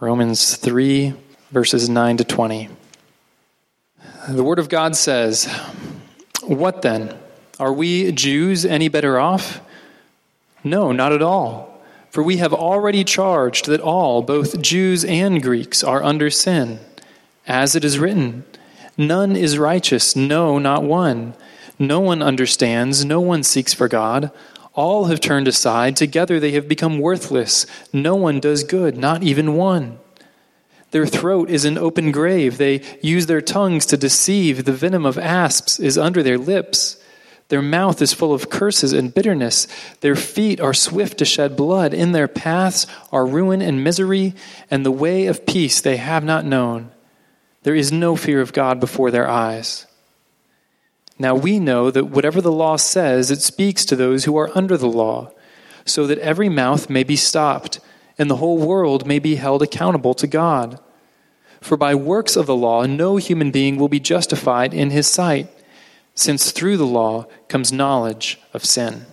Romans 3, verses 9 to 20. The Word of God says, "What then? Are we Jews any better off? No, not at all. For we have already charged that all, both Jews and Greeks, are under sin. As it is written, 'None is righteous, no, not one. No one understands, no one seeks for God. All have turned aside, together they have become worthless. No one does good, not even one. Their throat is an open grave. They use their tongues to deceive. The venom of asps is under their lips. Their mouth is full of curses and bitterness. Their feet are swift to shed blood. In their paths are ruin and misery, and the way of peace they have not known. There is no fear of God before their eyes.' Now we know that whatever the law says, it speaks to those who are under the law, so that every mouth may be stopped, and the whole world may be held accountable to God. For by works of the law, no human being will be justified in his sight, since through the law comes knowledge of sin."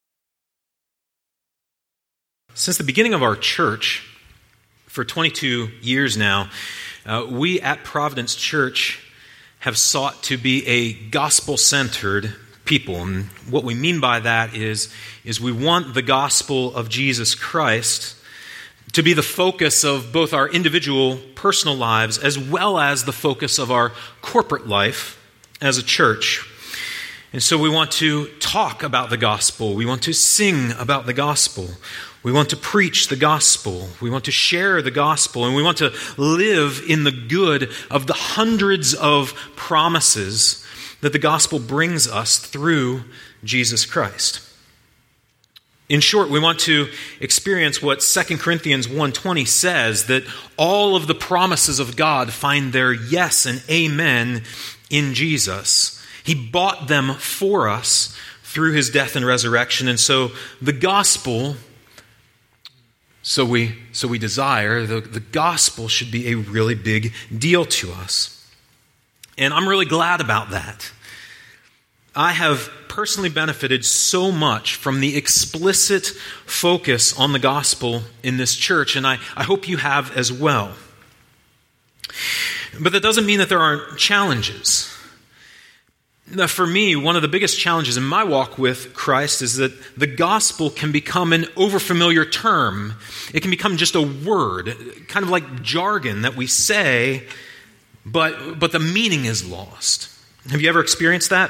Since the beginning of our church, for 22 years now, we at Providence Church have sought to be a gospel-centered people. And what we mean by that is we want the gospel of Jesus Christ to be the focus of both our individual personal lives as well as the focus of our corporate life as a church. And so we want to talk about the gospel. We want to sing about the gospel. We want to preach the gospel. We want to share the gospel. And we want to live in the good of the hundreds of promises that the gospel brings us through Jesus Christ. In short, we want to experience what 2 Corinthians 1:20 says, that all of the promises of God find their yes and amen in Jesus. He bought them for us through his death and resurrection. And so the gospel, so we desire, the gospel should be a really big deal to us. And I'm really glad about that. I have personally benefited so much from the explicit focus on the gospel in this church, and I hope you have as well. But that doesn't mean that there aren't challenges. Now, for me, one of the biggest challenges in my walk with Christ is that the gospel can become an overfamiliar term. It can become just a word, kind of like jargon that we say, but the meaning is lost. Have you ever experienced that?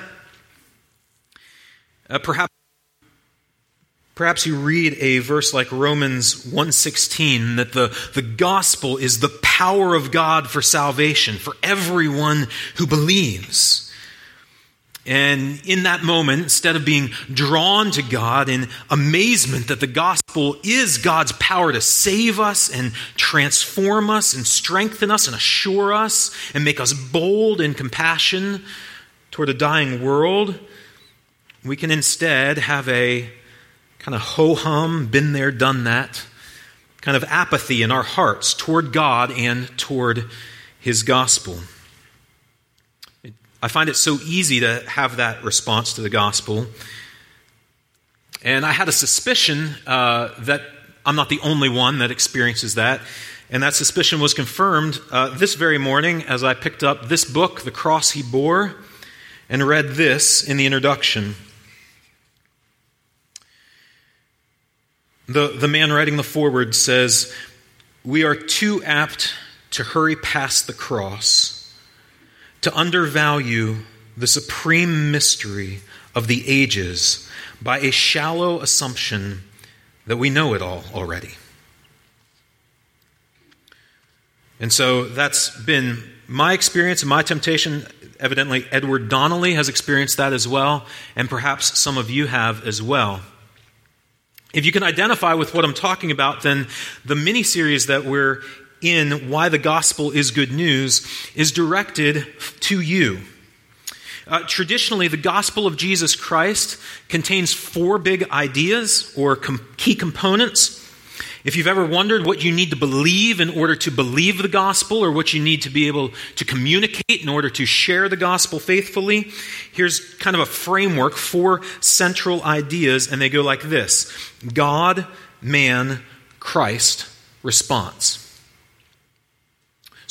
Perhaps you read a verse like Romans 1:16, that the gospel is the power of God for salvation for everyone who believes. And in that moment, instead of being drawn to God in amazement that the gospel is God's power to save us and transform us and strengthen us and assure us and make us bold in compassion toward a dying world, we can instead have a kind of ho-hum, been there, done that, kind of apathy in our hearts toward God and toward his gospel. I find it so easy to have that response to the gospel. And I had a suspicion that I'm not the only one that experiences that. And that suspicion was confirmed this very morning as I picked up this book, The Cross He Bore, and read this in the introduction. The man writing the foreword says, "We are too apt to hurry past the cross, to undervalue the supreme mystery of the ages by a shallow assumption that we know it all already." And so that's been my experience and my temptation. Evidently, Edward Donnelly has experienced that as well, and perhaps some of you have as well. If you can identify with what I'm talking about, then the mini-series that we're in, Why the Gospel is Good News, is directed to you. Traditionally, the gospel of Jesus Christ contains 4 big ideas or key components. If you've ever wondered what you need to believe in order to believe the gospel, or what you need to be able to communicate in order to share the gospel faithfully, here's kind of a framework, 4 central ideas, and they go like this: God, man, Christ, response.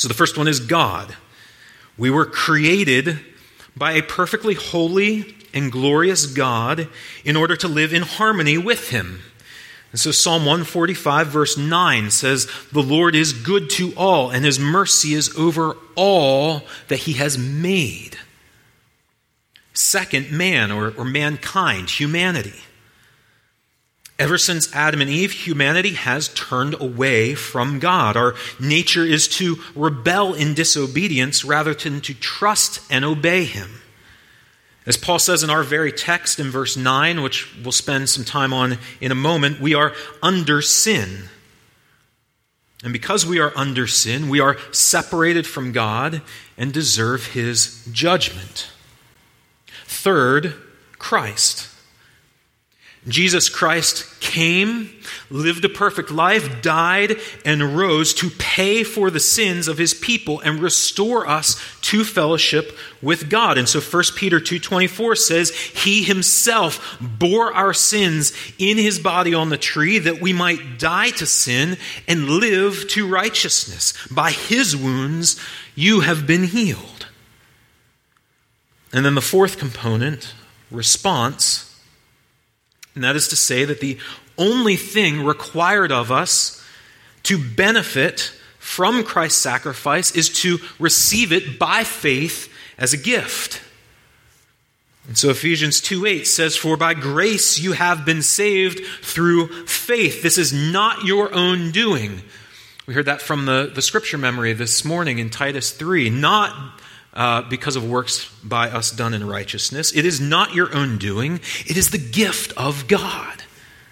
So the first one is God. We were created by a perfectly holy and glorious God in order to live in harmony with Him. And so Psalm 145 verse 9 says, "The Lord is good to all, and His mercy is over all that He has made." Second, man or mankind, humanity. Ever since Adam and Eve, humanity has turned away from God. Our nature is to rebel in disobedience rather than to trust and obey Him. As Paul says in our very text in verse 9, which we'll spend some time on in a moment, we are under sin. And because we are under sin, we are separated from God and deserve His judgment. Third, Christ. Jesus Christ came, lived a perfect life, died, and rose to pay for the sins of His people and restore us to fellowship with God. And so 1 Peter 2:24 says, He Himself bore our sins in His body on the tree that we might die to sin and live to righteousness. By His wounds you have been healed. And then the fourth component, response. And that is to say that the only thing required of us to benefit from Christ's sacrifice is to receive it by faith as a gift. And so Ephesians 2:8 says, "For by grace you have been saved through faith. This is not your own doing." We heard that from the scripture memory this morning in Titus 3. Not because of works by us done in righteousness. It is not your own doing. It is the gift of God.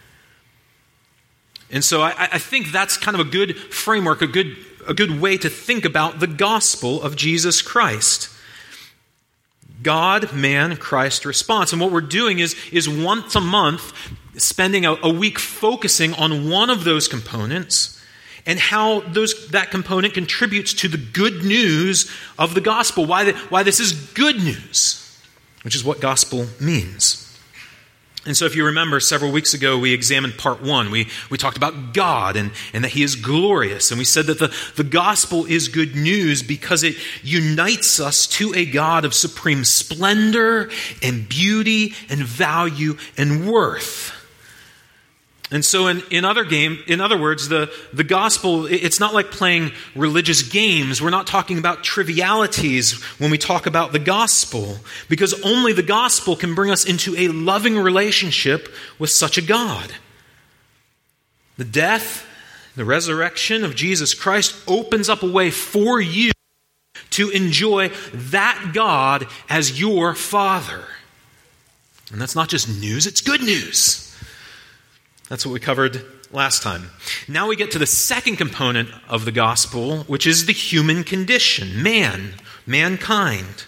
And so I think that's kind of a good framework, a good way to think about the gospel of Jesus Christ. God, man, Christ response. And what we're doing is once a month spending a week focusing on one of those components and how that component contributes to the good news of the gospel, why this is good news, which is what gospel means. And so if you remember, several weeks ago we examined part 1. We talked about God and that He is glorious. And we said that the gospel is good news because it unites us to a God of supreme splendor and beauty and value and worth. And so in other words, the gospel, it's not like playing religious games. We're not talking about trivialities when we talk about the gospel, because only the gospel can bring us into a loving relationship with such a God. The death, the resurrection of Jesus Christ opens up a way for you to enjoy that God as your Father. And that's not just news, it's good news. That's what we covered last time. Now we get to the second component of the gospel, which is the human condition, mankind.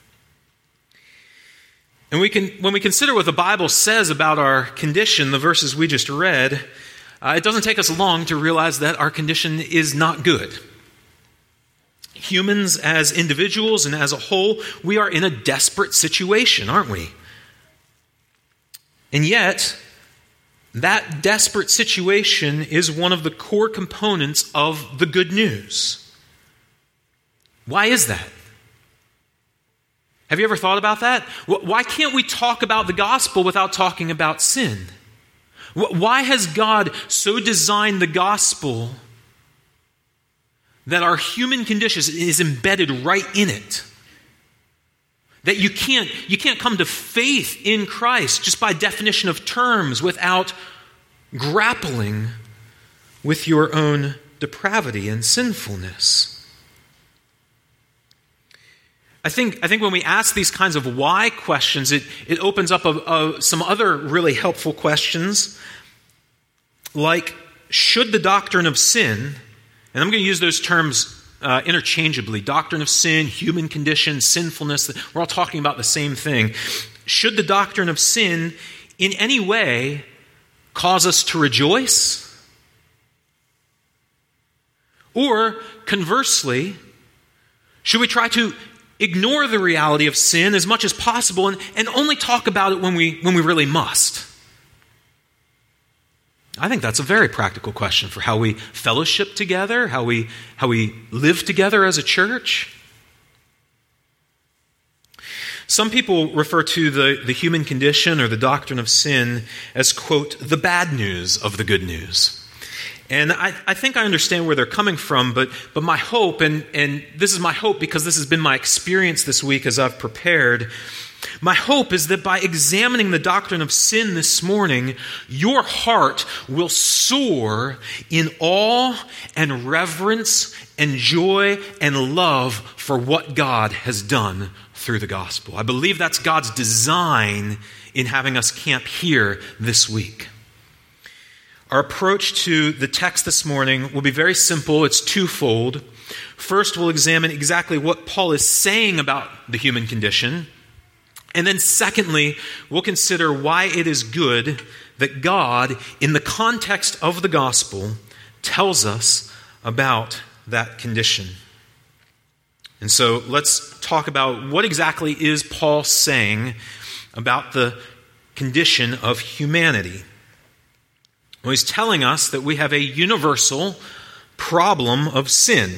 And when we consider what the Bible says about our condition, the verses we just read, it doesn't take us long to realize that our condition is not good. Humans as individuals and as a whole, we are in a desperate situation, aren't we? And yet, that desperate situation is one of the core components of the good news. Why is that? Have you ever thought about that? Why can't we talk about the gospel without talking about sin? Why has God so designed the gospel that our human condition is embedded right in it? That you can't come to faith in Christ just by definition of terms without grappling with your own depravity and sinfulness. I think when we ask these kinds of why questions, it opens up some other really helpful questions, like, should the doctrine of sin, and I'm going to use those terms interchangeably, doctrine of sin, human condition, sinfulness, we're all talking about the same thing. Should the doctrine of sin in any way cause us to rejoice? Or conversely, should we try to ignore the reality of sin as much as possible and only talk about it when we really must? I think that's a very practical question for how we fellowship together, how we live together as a church. Some people refer to the human condition or the doctrine of sin as, quote, the bad news of the good news. And I think I understand where they're coming from, but my hope, and this is my hope because this has been my experience this week as I've prepared, my hope is that by examining the doctrine of sin this morning, your heart will soar in awe and reverence and joy and love for what God has done through the gospel. I believe that's God's design in having us camp here this week. Our approach to the text this morning will be very simple. It's twofold. First, we'll examine exactly what Paul is saying about the human condition. And then secondly, we'll consider why it is good that God, in the context of the gospel, tells us about that condition. And so let's talk about what exactly is Paul saying about the condition of humanity. Well, he's telling us that we have a universal problem of sin.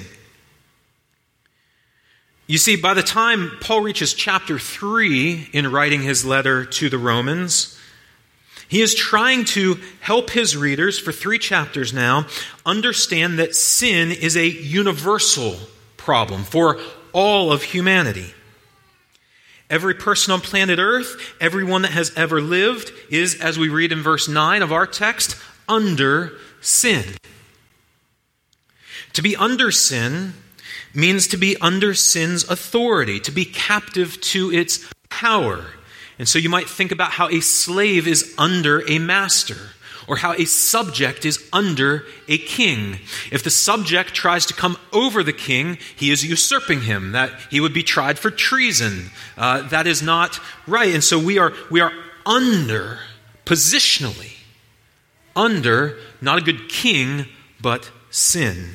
You see, by the time Paul reaches chapter 3 in writing his letter to the Romans, he is trying to help his readers for 3 chapters now understand that sin is a universal problem for all of humanity. Every person on planet Earth, everyone that has ever lived, is, as we read in verse 9 of our text, under sin. To be under sin means to be under sin's authority, to be captive to its power. And so you might think about how a slave is under a master, or how a subject is under a king. If the subject tries to come over the king, he is usurping him. That he would be tried for treason. That is not right. And so we are under, positionally, under not a good king, but sin.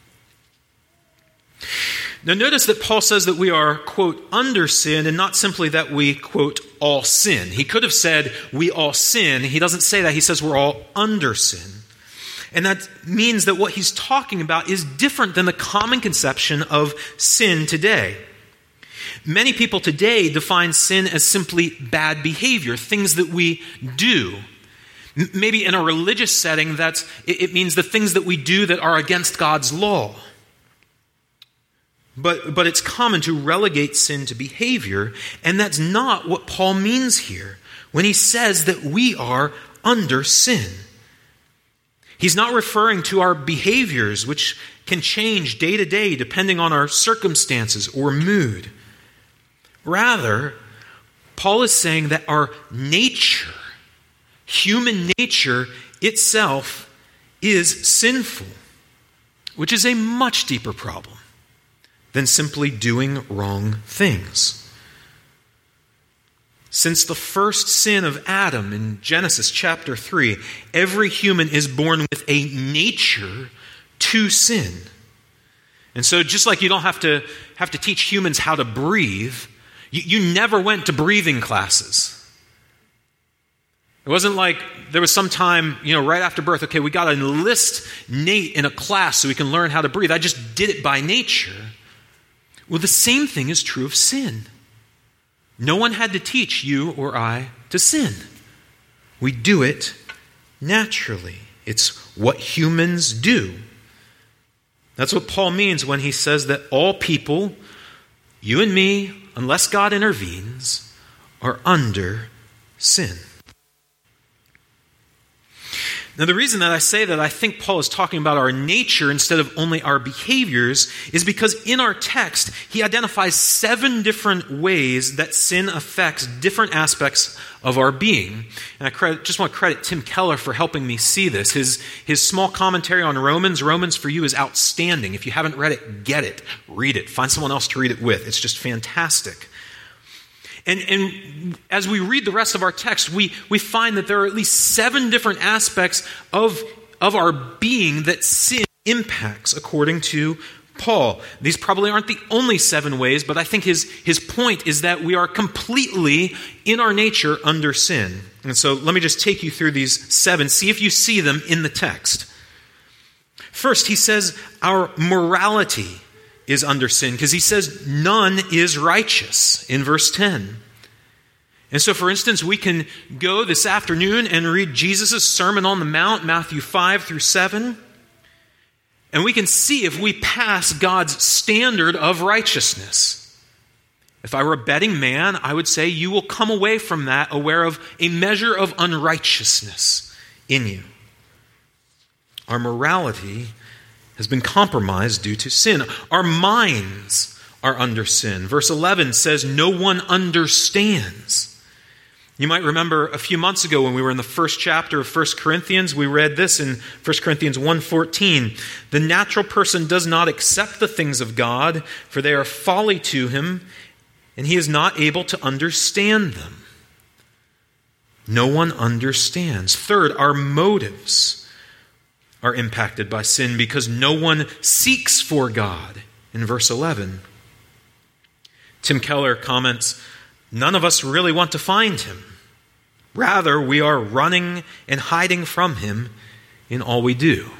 Now notice that Paul says that we are, quote, under sin, and not simply that we, quote, all sin. He could have said we all sin. He doesn't say that. He says we're all under sin. And that means that what he's talking about is different than the common conception of sin today. Many people today define sin as simply bad behavior, things that we do. Maybe in a religious setting, it means the things that we do that are against God's law. But it's common to relegate sin to behavior, and that's not what Paul means here when he says that we are under sin. He's not referring to our behaviors, which can change day to day depending on our circumstances or mood. Rather, Paul is saying that our nature, human nature itself, is sinful, which is a much deeper problem than simply doing wrong things. Since the first sin of Adam in Genesis chapter 3, every human is born with a nature to sin. And so just like you don't have to teach humans how to breathe, you never went to breathing classes. It wasn't like there was some time, right after birth, okay, we got to enlist Nate in a class so he can learn how to breathe. I just did it by nature. Well, the same thing is true of sin. No one had to teach you or I to sin. We do it naturally. It's what humans do. That's what Paul means when he says that all people, you and me, unless God intervenes, are under sin. Now, the reason that I say that I think Paul is talking about our nature instead of only our behaviors is because in our text, he identifies 7 different ways that sin affects different aspects of our being. And I just want to credit Tim Keller for helping me see this. His small commentary on Romans for you is outstanding. If you haven't read it, get it. Read it. Find someone else to read it with. It's just fantastic. And as we read the rest of our text, we find that there are at least 7 different aspects of our being that sin impacts according to Paul. These probably aren't the only 7 ways, but I think his point is that we are completely, in our nature, under sin. And so let me just take you through these 7. See if you see them in the text. First, he says our morality is under sin, because he says none is righteous in verse 10. And so, for instance, we can go this afternoon and read Jesus' Sermon on the Mount, Matthew 5 through 7, and we can see if we pass God's standard of righteousness. If I were a betting man, I would say you will come away from that aware of a measure of unrighteousness in you. Our morality has been compromised due to sin. Our minds are under sin. Verse 11 says, no one understands. You might remember a few months ago when we were in the first chapter of 1 Corinthians, we read this in 1 Corinthians 1:14. The natural person does not accept the things of God, for they are folly to him, and he is not able to understand them. No one understands. Third, our motives are impacted by sin because no one seeks for God in verse 11. Tim Keller comments, none of us really want to find him. Rather, we are running and hiding from him in all we do.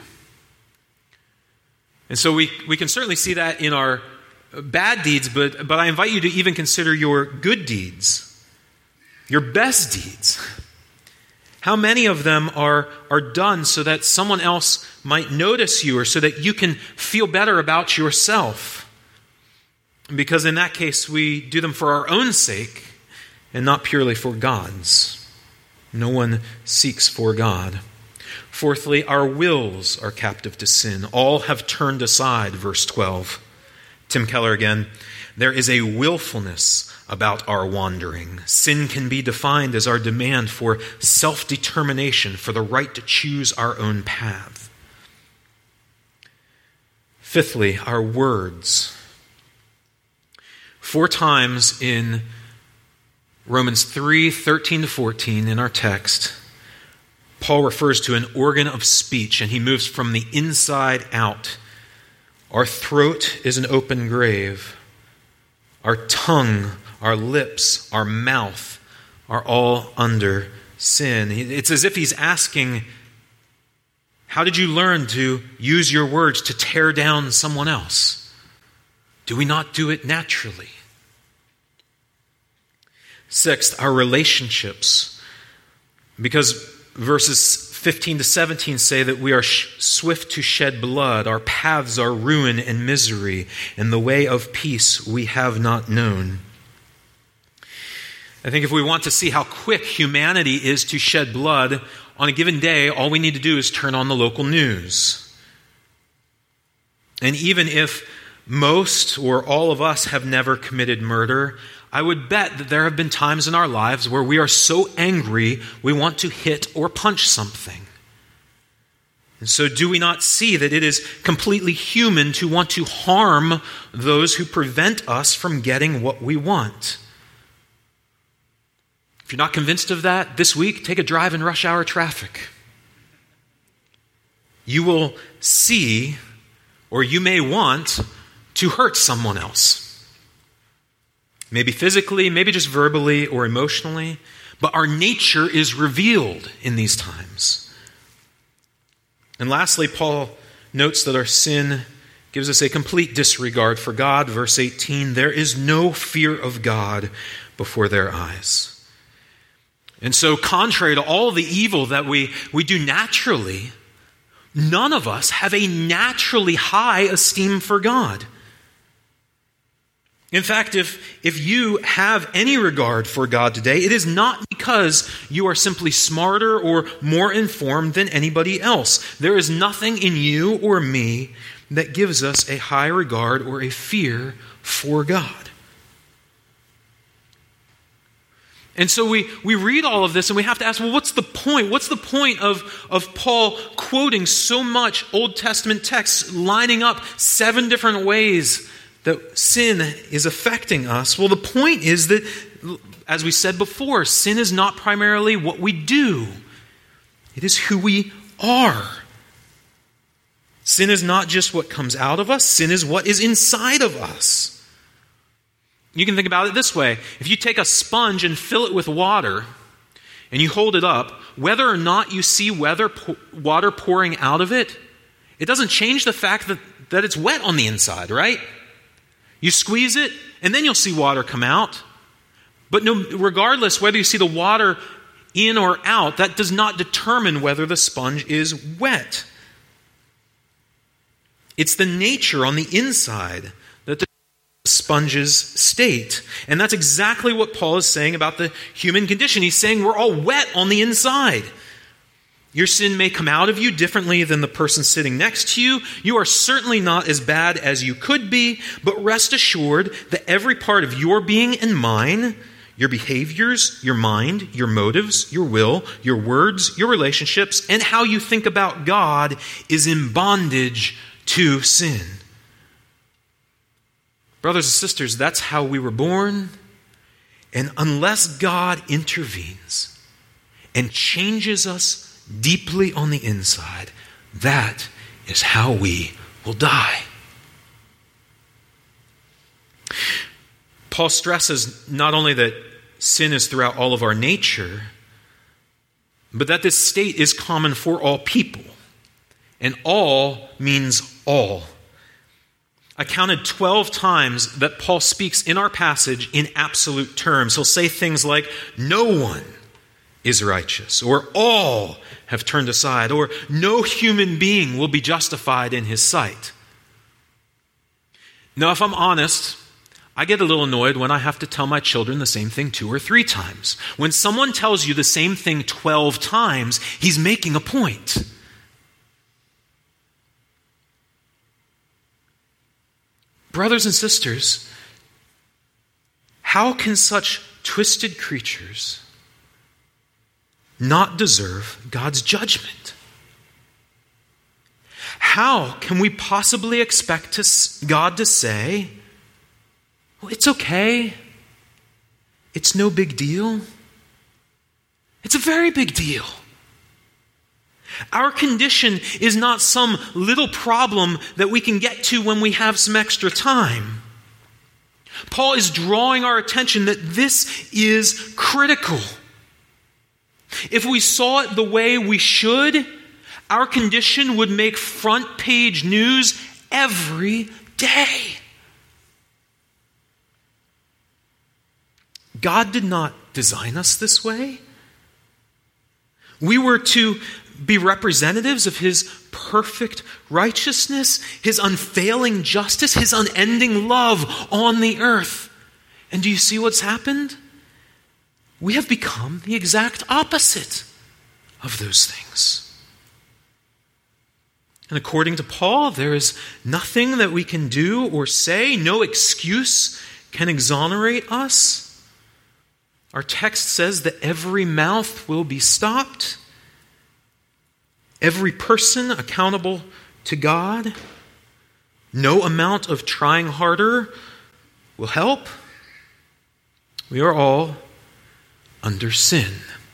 And so we can certainly see that in our bad deeds, but I invite you to even consider your good deeds, your best deeds. How many of them are done so that someone else might notice you or so that you can feel better about yourself? Because in that case, we do them for our own sake and not purely for God's. No one seeks for God. Fourthly, our wills are captive to sin. All have turned aside, verse 12. Tim Keller again, there is a willfulness about our wandering. Sin can be defined as our demand for self-determination, for the right to choose our own path. Fifthly, our words. 4 times in Romans 3:13-14 in our text, Paul refers to an organ of speech, and he moves from the inside out. Our throat is an open grave. Our tongue, our lips, our mouth are all under sin. It's as if he's asking, how did you learn to use your words to tear down someone else? Do we not do it naturally? Sixth, our relationships. Because verses 15-17 say that we are swift to shed blood. Our paths are ruin and misery, and the way of peace we have not known. I think if we want to see how quick humanity is to shed blood, on a given day, all we need to do is turn on the local news. And even if most or all of us have never committed murder, I would bet that there have been times in our lives where we are so angry we want to hit or punch something. And so do we not see that it is completely human to want to harm those who prevent us from getting what we want? If you're not convinced of that, this week, take a drive in rush hour traffic. You will see, or you may want, to hurt someone else. Maybe physically, maybe just verbally or emotionally. But our nature is revealed in these times. And lastly, Paul notes that our sin gives us a complete disregard for God. Verse 18, there is no fear of God before their eyes. And so contrary to all the evil that we do naturally, none of us have a naturally high esteem for God. In fact, if you have any regard for God today, it is not because you are simply smarter or more informed than anybody else. There is nothing in you or me that gives us a high regard or a fear for God. And so we read all of this and we have to ask, well, what's the point? What's the point of Paul quoting so much Old Testament text, lining up 7 different ways that sin is affecting us? Well, the point is that, as we said before, sin is not primarily what we do. It is who we are. Sin is not just what comes out of us, sin is what is inside of us. You can think about it this way. If you take a sponge and fill it with water, and you hold it up, whether or not you see water pouring out of it, it doesn't change the fact that it's wet on the inside, right? You squeeze it, and then you'll see water come out. But regardless whether you see the water in or out, that does not determine whether the sponge is wet. It's the nature on the inside that the sponge's state. And that's exactly what Paul is saying about the human condition. He's saying we're all wet on the inside. Your sin may come out of you differently than the person sitting next to you. You are certainly not as bad as you could be, but rest assured that every part of your being and mine, your behaviors, your mind, your motives, your will, your words, your relationships, and how you think about God is in bondage to sin. Brothers and sisters, that's how we were born. And unless God intervenes and changes us deeply on the inside, that is how we will die. Paul stresses not only that sin is throughout all of our nature, but that this state is common for all people. And all means all. I counted 12 times that Paul speaks in our passage in absolute terms. He'll say things like, no one is righteous, or all have turned aside, or no human being will be justified in his sight. Now, if I'm honest, I get a little annoyed when I have to tell my children the same thing 2 or 3 times. When someone tells you the same thing 12 times, he's making a point. Brothers and sisters, how can such twisted creatures not deserve God's judgment? How can we possibly expect God to say, well, it's okay. It's no big deal. It's a very big deal. Our condition is not some little problem that we can get to when we have some extra time. Paul is drawing our attention that this is critical. If we saw it the way we should, our condition would make front page news every day. God did not design us this way. We were to be representatives of His perfect righteousness, His unfailing justice, His unending love on the earth. And do you see what's happened? We have become the exact opposite of those things. And according to Paul, there is nothing that we can do or say, no excuse can exonerate us. Our text says that every mouth will be stopped, every person accountable to God. No amount of trying harder will help. We are all under sin.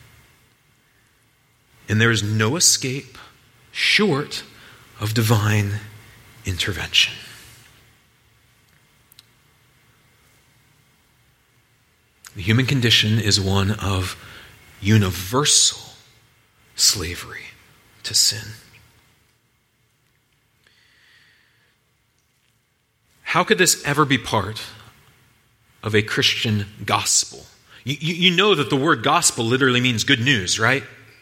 And there is no escape short of divine intervention. The human condition is one of universal slavery to sin. How could this ever be part of a Christian gospel? You know that the word gospel literally means good news, right?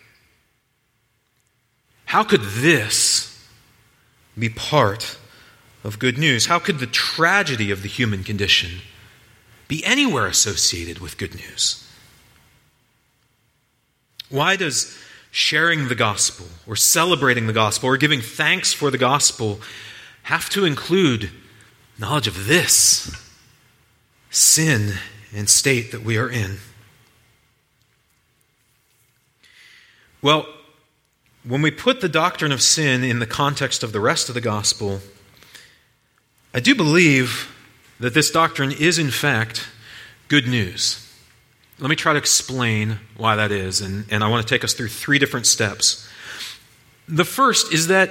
How could this be part of good news? How could the tragedy of the human condition be anywhere associated with good news? Why does sharing the gospel or celebrating the gospel or giving thanks for the gospel have to include knowledge of this sin and state that we are in? Well, when we put the doctrine of sin in the context of the rest of the gospel, I do believe that this doctrine is in fact good news. Let me try to explain why that is, and I want to take us through 3 different steps. The first is that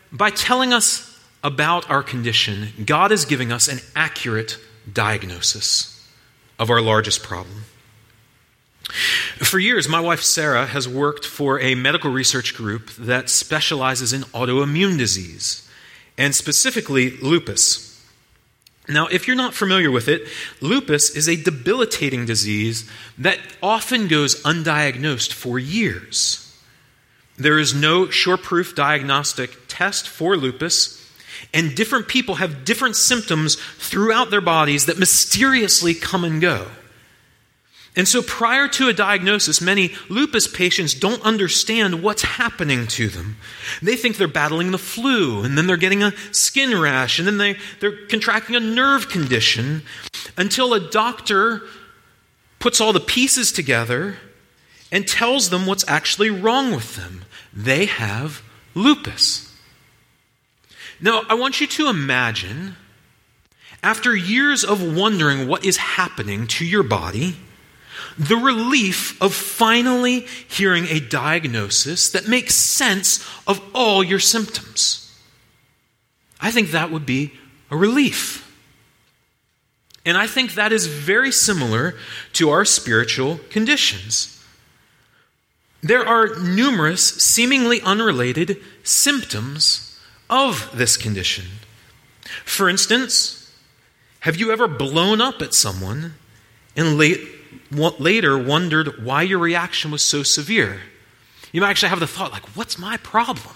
by telling us about our condition, God is giving us an accurate diagnosis of our largest problem. For years, my wife Sarah has worked for a medical research group that specializes in autoimmune disease, and specifically lupus. Now, if you're not familiar with it, lupus is a debilitating disease that often goes undiagnosed for years. There is no sure-proof diagnostic test for lupus, and different people have different symptoms throughout their bodies that mysteriously come and go. And so prior to a diagnosis, many lupus patients don't understand what's happening to them. They think they're battling the flu, and then they're getting a skin rash, and then they're contracting a nerve condition, until a doctor puts all the pieces together and tells them what's actually wrong with them. They have lupus. Now, I want you to imagine, after years of wondering what is happening to your body, the relief of finally hearing a diagnosis that makes sense of all your symptoms. I think that would be a relief. And I think that is very similar to our spiritual conditions. There are numerous seemingly unrelated symptoms of this condition. For instance, have you ever blown up at someone and later wondered why your reaction was so severe? You might actually have the thought, like, what's my problem?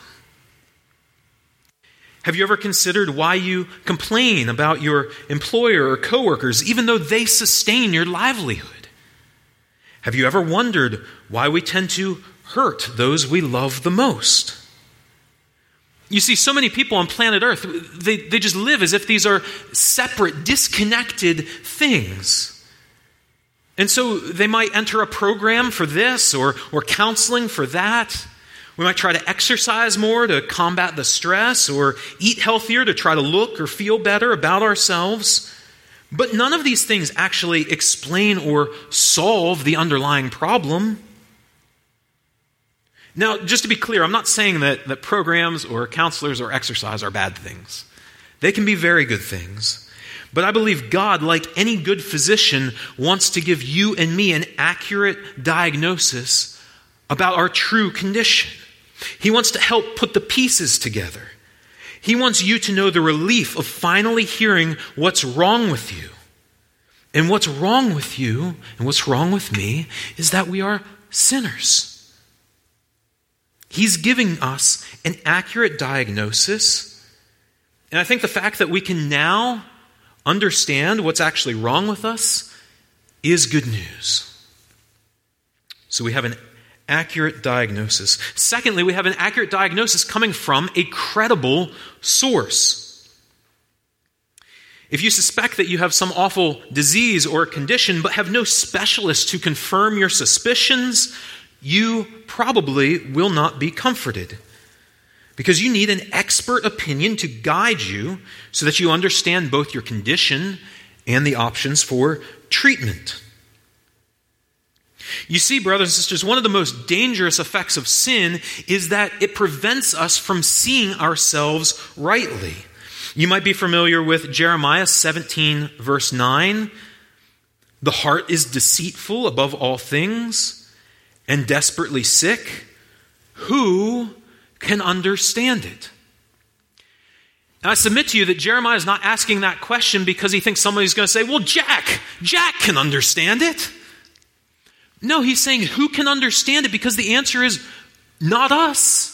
Have you ever considered why you complain about your employer or coworkers, even though they sustain your livelihood? Have you ever wondered why we tend to hurt those we love the most? You see, so many people on planet Earth, they just live as if these are separate, disconnected things. And so they might enter a program for this or counseling for that. We might try to exercise more to combat the stress, or eat healthier to try to look or feel better about ourselves. But none of these things actually explain or solve the underlying problem. Now, just to be clear, I'm not saying that programs or counselors or exercise are bad things. They can be very good things. But I believe God, like any good physician, wants to give you and me an accurate diagnosis about our true condition. He wants to help put the pieces together. He wants you to know the relief of finally hearing what's wrong with you. And what's wrong with you and what's wrong with me is that we are sinners. He's giving us an accurate diagnosis. And I think the fact that we can now understand what's actually wrong with us is good news. So we have an accurate diagnosis. Secondly, we have an accurate diagnosis coming from a credible source. If you suspect that you have some awful disease or condition but have no specialist to confirm your suspicions, you probably will not be comforted, because you need an expert opinion to guide you so that you understand both your condition and the options for treatment. You see, brothers and sisters, one of the most dangerous effects of sin is that it prevents us from seeing ourselves rightly. You might be familiar with Jeremiah 17, verse 9. The heart is deceitful above all things and desperately sick. Who can understand it? And I submit to you that Jeremiah is not asking that question because he thinks somebody's going to say, well, Jack can understand it. No, he's saying, who can understand it? Because the answer is not us.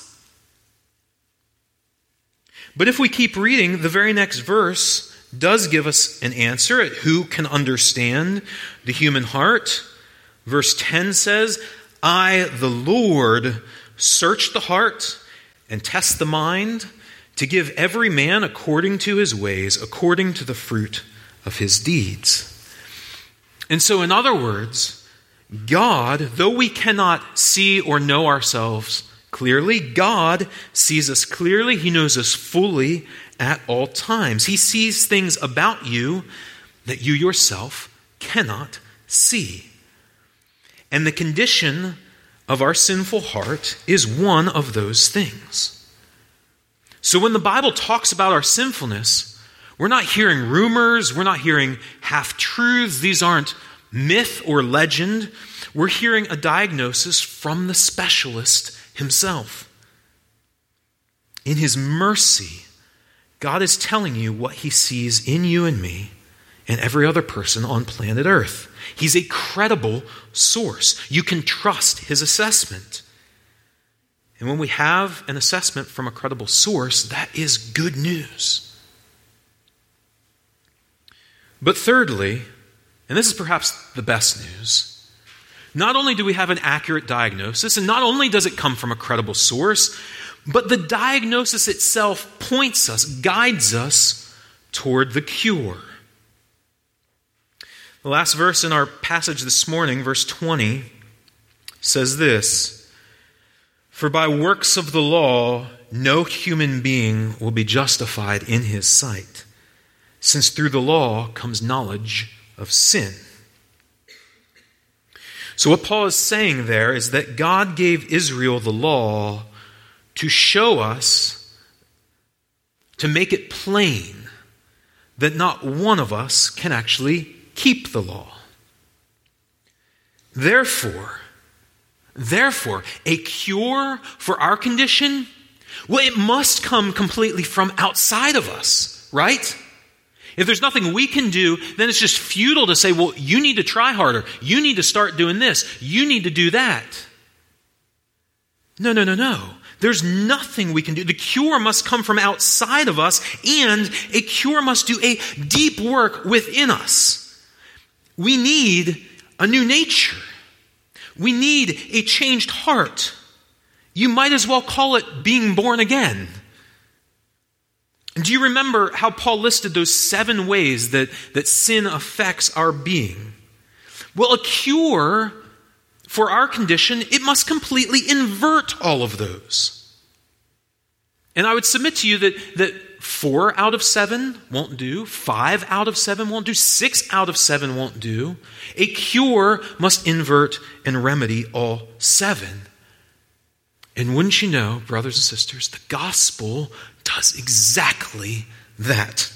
But if we keep reading, the very next verse does give us an answer at who can understand the human heart. Verse 10 says, I, the Lord, search the heart and test the mind to give every man according to his ways, according to the fruit of his deeds. And so, in other words, God, though we cannot see or know ourselves clearly, God sees us clearly. He knows us fully at all times. He sees things about you that you yourself cannot see. And the condition of our sinful heart is one of those things. So when the Bible talks about our sinfulness, we're not hearing rumors, we're not hearing half-truths. These aren't myth or legend. We're hearing a diagnosis from the specialist himself. In his mercy, God is telling you what he sees in you and me and every other person on planet Earth. He's a credible source. You can trust his assessment. And when we have an assessment from a credible source, that is good news. But thirdly, and this is perhaps the best news, not only do we have an accurate diagnosis, and not only does it come from a credible source, but the diagnosis itself points us, guides us toward the cure. The last verse in our passage this morning, verse 20, says this: "For by works of the law, no human being will be justified in his sight, since through the law comes knowledge of sin." So what Paul is saying there is that God gave Israel the law to show us, to make it plain that not one of us can actually keep the law. Therefore, a cure for our condition, well, it must come completely from outside of us, right? If there's nothing we can do, then it's just futile to say, well, you need to try harder. You need to start doing this. You need to do that. No. There's nothing we can do. The cure must come from outside of us, and a cure must do a deep work within us. We need a new nature. We need a changed heart. You might as well call it being born again. And do you remember how Paul listed those 7 ways that sin affects our being? Well, a cure for our condition, it must completely invert all of those. And I would submit to you that 4 out of 7 won't do, 5 out of 7 won't do, 6 out of 7 won't do. A cure must invert and remedy all 7. And wouldn't you know, brothers and sisters, the gospel does exactly that.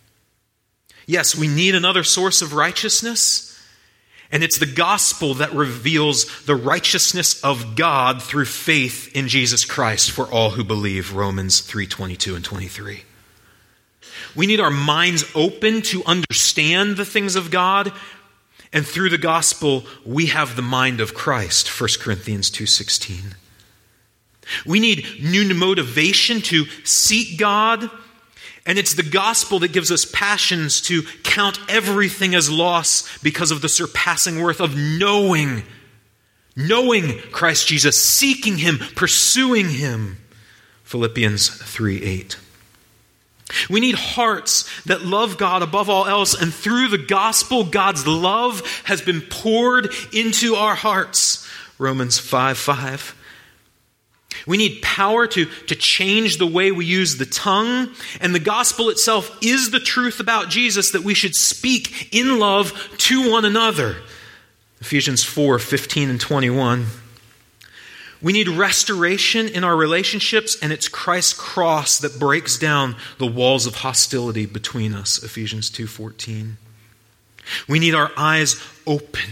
Yes, we need another source of righteousness, and it's the gospel that reveals the righteousness of God through faith in Jesus Christ for all who believe, Romans 3:22 and 23. We need our minds open to understand the things of God, and through the gospel, we have the mind of Christ, 1 Corinthians 2:16. We need new motivation to seek God, and it's the gospel that gives us passions to count everything as loss because of the surpassing worth of knowing Christ Jesus, seeking him, pursuing him, Philippians 3:8. We need hearts that love God above all else, and through the gospel, God's love has been poured into our hearts, Romans 5:5. We need power to change the way we use the tongue, and the gospel itself is the truth about Jesus that we should speak in love to one another. Ephesians 4:15 and 21. We need restoration in our relationships, and it's Christ's cross that breaks down the walls of hostility between us, Ephesians 2:14. We need our eyes opened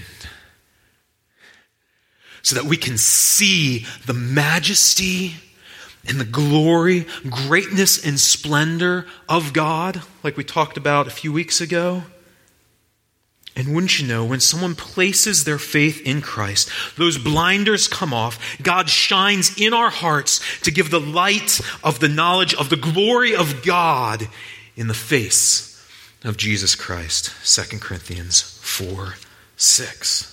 so that we can see the majesty and the glory, greatness and splendor of God, like we talked about a few weeks ago. And wouldn't you know, when someone places their faith in Christ, those blinders come off. God shines in our hearts to give the light of the knowledge of the glory of God in the face of Jesus Christ. 2 Corinthians 4:6.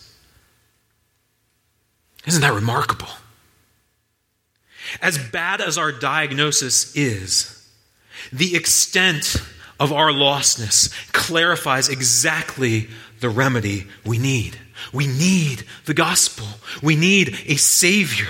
Isn't that remarkable? As bad as our diagnosis is, the extent of our lostness clarifies exactly the remedy we need. We need the gospel. We need a Savior.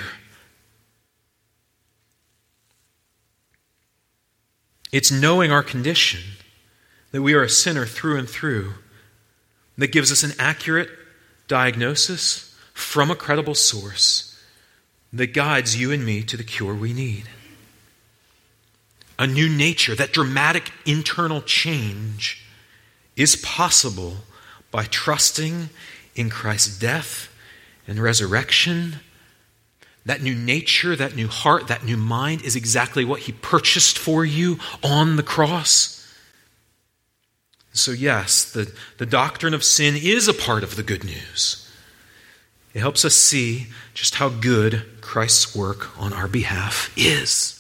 It's knowing our condition, that we are a sinner through and through, that gives us an accurate diagnosis from a credible source that guides you and me to the cure we need. a new nature, that dramatic internal change, is possible by trusting in Christ's death and resurrection. That new nature, that new heart, that new mind is exactly what he purchased for you on the cross. So yes, the doctrine of sin is a part of the good news. It helps us see just how good Christ's work on our behalf is.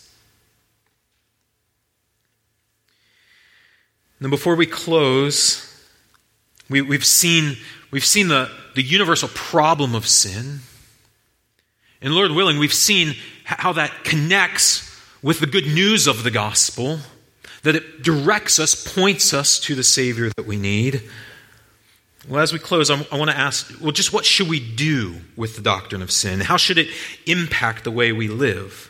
Now, before we close, we've seen the universal problem of sin. And Lord willing, we've seen how that connects with the good news of the gospel, that it directs us, points us to the Savior that we need. Well, as we close, I want to ask, well, just what should we do with the doctrine of sin? How should it impact the way we live?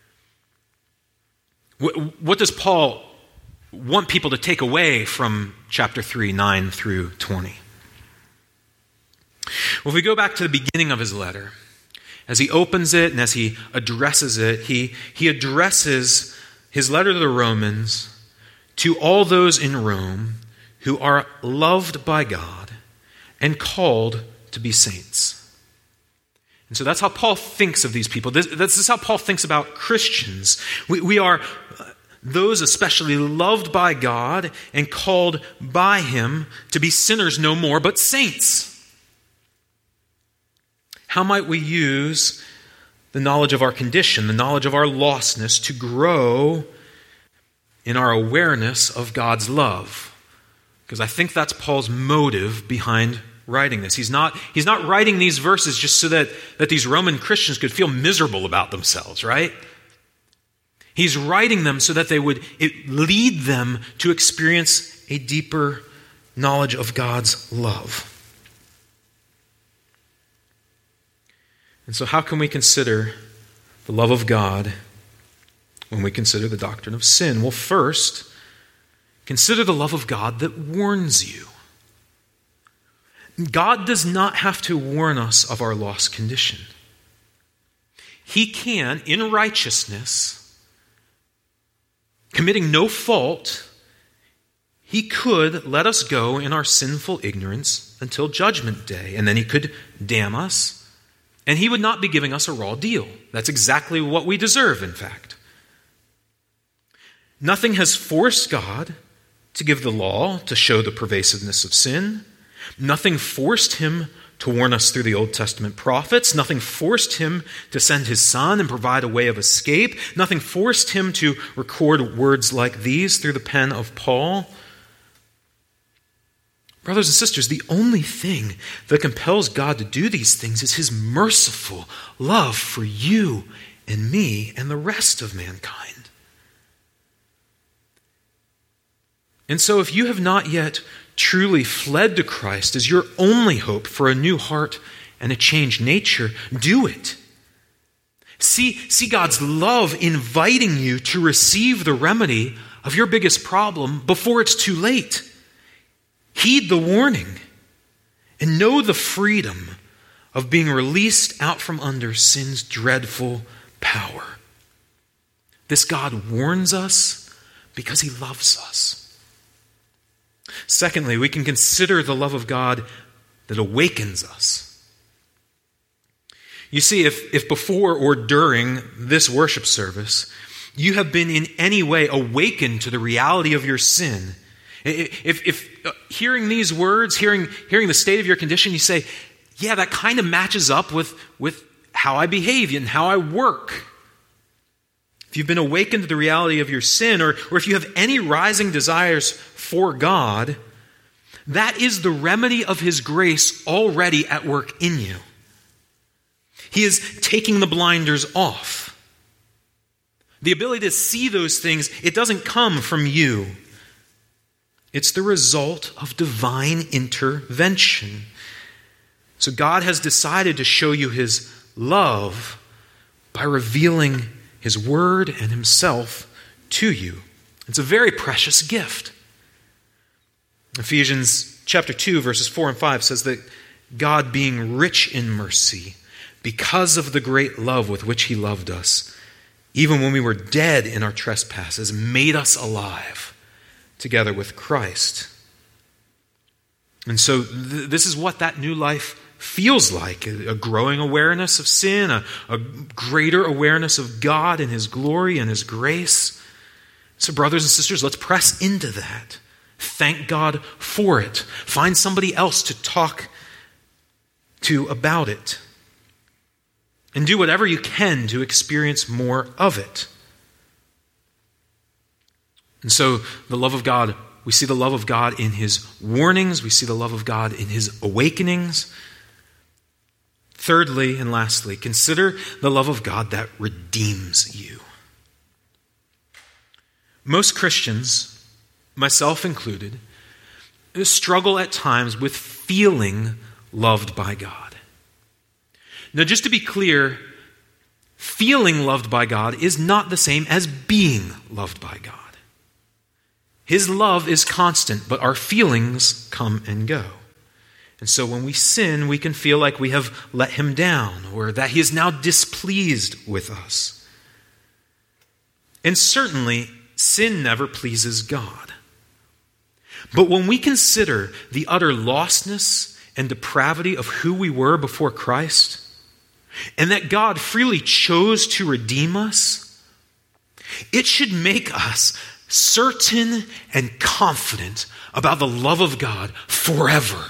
What does Paul want people to take away from chapter 3, 9 through 20? Well, if we go back to the beginning of his letter, as he opens it and as he addresses it, he addresses his letter to the Romans to all those in Rome who are loved by God and called to be saints. And so that's how Paul thinks of these people. This is how Paul thinks about Christians. We are those especially loved by God and called by him to be sinners no more, but saints. How might we use the knowledge of our condition, the knowledge of our lostness, to grow in our awareness of God's love? Because I think that's Paul's motive behind writing this. He's not writing these verses just so that these Roman Christians could feel miserable about themselves, right? He's writing them so that it lead them to experience a deeper knowledge of God's love. And so how can we consider the love of God when we consider the doctrine of sin? Well, first, consider the love of God that warns you. God does not have to warn us of our lost condition. He can, in righteousness, committing no fault, he could let us go in our sinful ignorance until judgment day, and then he could damn us, and he would not be giving us a raw deal. That's exactly what we deserve, in fact. Nothing has forced God to give the law to show the pervasiveness of sin. Nothing forced him to warn us through the Old Testament prophets. Nothing forced him to send his Son and provide a way of escape. Nothing forced him to record words like these through the pen of Paul. Brothers and sisters, the only thing that compels God to do these things is his merciful love for you and me and the rest of mankind. And so if you have not yet truly fled to Christ as your only hope for a new heart and a changed nature, do it. See God's love inviting you to receive the remedy of your biggest problem before it's too late. Heed the warning and know the freedom of being released out from under sin's dreadful power. This God warns us because he loves us. Secondly, we can consider the love of God that awakens us. You see, if before or during this worship service, you have been in any way awakened to the reality of your sin, if hearing these words, hearing the state of your condition, you say, yeah, that kind of matches up with how I behave and how I work. If you've been awakened to the reality of your sin, or if you have any rising desires for God, that is the remedy of his grace already at work in you. He is taking the blinders off. The ability to see those things, it doesn't come from you. It's the result of divine intervention. So God has decided to show you his love by revealing his word and himself to you. It's a very precious gift. Ephesians chapter 2, verses 4 and 5 says that God, being rich in mercy, because of the great love with which he loved us, even when we were dead in our trespasses, made us alive together with Christ. And so this is what that new life feels like, a growing awareness of sin, a greater awareness of God and His glory and His grace. So brothers and sisters, let's press into that. Thank God for it. Find somebody else to talk to about it. And do whatever you can to experience more of it. And so the love of God, we see the love of God in His warnings. We see the love of God in His awakenings. Thirdly and lastly, consider the love of God that redeems you. Most Christians, myself included, struggle at times with feeling loved by God. Now, just to be clear, feeling loved by God is not the same as being loved by God. His love is constant, but our feelings come and go. And so when we sin, we can feel like we have let Him down or that He is now displeased with us. And certainly, sin never pleases God. But when we consider the utter lostness and depravity of who we were before Christ, and that God freely chose to redeem us, it should make us certain and confident about the love of God forever.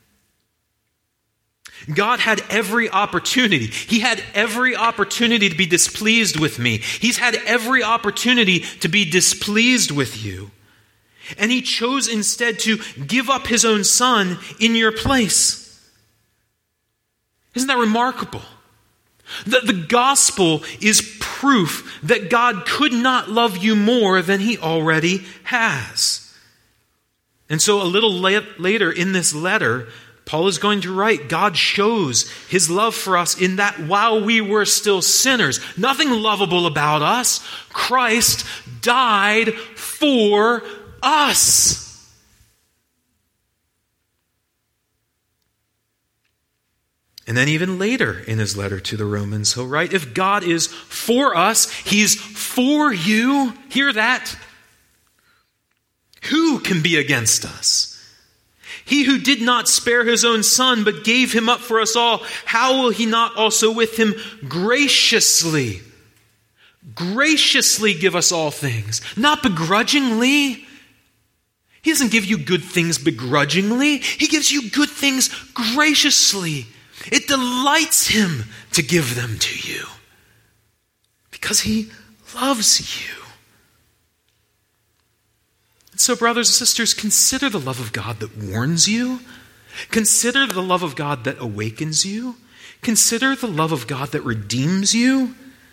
God had every opportunity. He had every opportunity to be displeased with me. He's had every opportunity to be displeased with you. And He chose instead to give up His own Son in your place. Isn't that remarkable? The gospel is proof that God could not love you more than He already has. And so a little later in this letter, Paul is going to write, God shows His love for us in that while we were still sinners, nothing lovable about us, Christ died for us. And then even later in his letter to the Romans, he'll write, if God is for us, He's for you. Hear that? Who can be against us? He who did not spare His own Son, but gave Him up for us all, how will He not also with Him graciously give us all things? Not begrudgingly. He doesn't give you good things begrudgingly. He gives you good things graciously. It delights Him to give them to you because He loves you. And so, brothers and sisters, consider the love of God that warns you. Consider the love of God that awakens you. Consider the love of God that redeems you.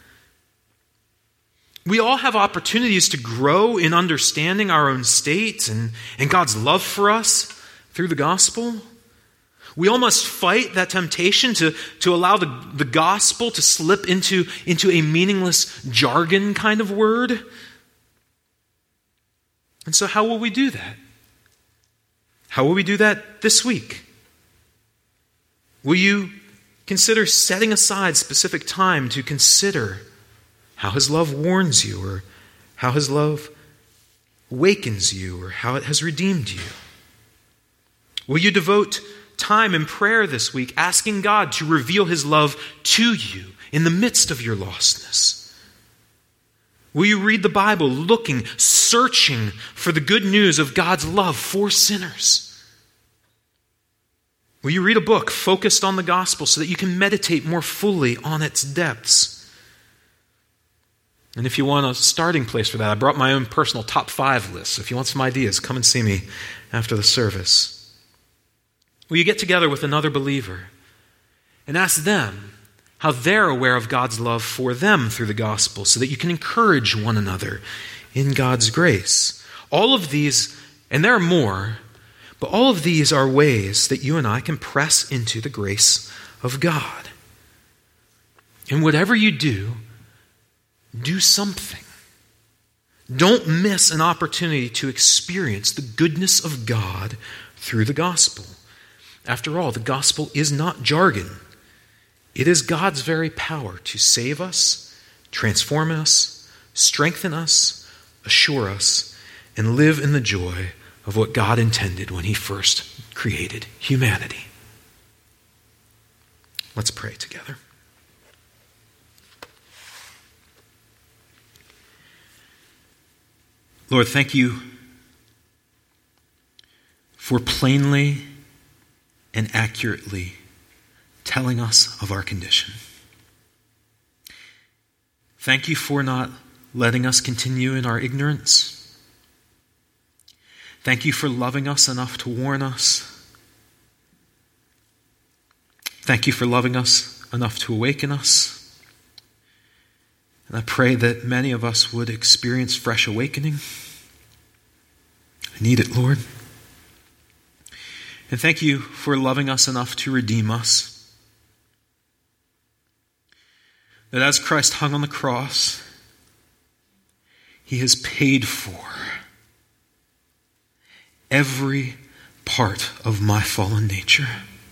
We all have opportunities to grow in understanding our own state and God's love for us through the gospel. We all must fight that temptation to allow the gospel to slip into a meaningless jargon kind of word. And so how will we do that? How will we do that this week? Will you consider setting aside specific time to consider how His love warns you, or how His love awakens you, or how it has redeemed you? Will you devote time in prayer this week, asking God to reveal His love to you in the midst of your lostness? Will you read the Bible, looking, searching for the good news of God's love for sinners? Will you read a book focused on the gospel so that you can meditate more fully on its depths? And if you want a starting place for that, I brought my own personal top 5 list. So if you want some ideas, come and see me after the service. Will you get together with another believer and ask them how they're aware of God's love for them through the gospel so that you can encourage one another in God's grace? All of these, and there are more, but all of these are ways that you and I can press into the grace of God. And whatever you do, do something. Don't miss an opportunity to experience the goodness of God through the gospel. After all, the gospel is not jargon. It is God's very power to save us, transform us, strengthen us, assure us, and live in the joy of what God intended when he first created humanity. Let's pray together. Lord, thank you for plainly and accurately telling us of our condition. Thank you for not letting us continue in our ignorance. Thank you for loving us enough to warn us. Thank you for loving us enough to awaken us. And I pray that many of us would experience fresh awakening. I need it, Lord. And thank you for loving us enough to redeem us. That as Christ hung on the cross, he has paid for every part of my fallen nature.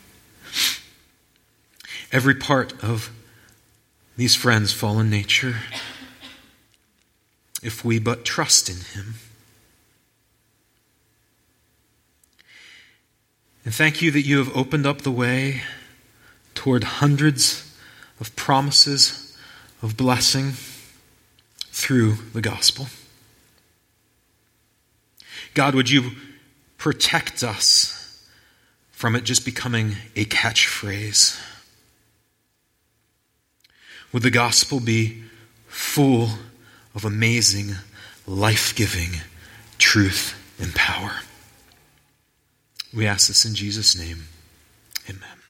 Every part of these friends' fallen nature. If we but trust in him. And thank you that you have opened up the way toward hundreds of promises of blessing through the gospel. God, would you protect us from it just becoming a catchphrase? Would the gospel be full of amazing, life-giving truth and power? We ask this in Jesus' name. Amen.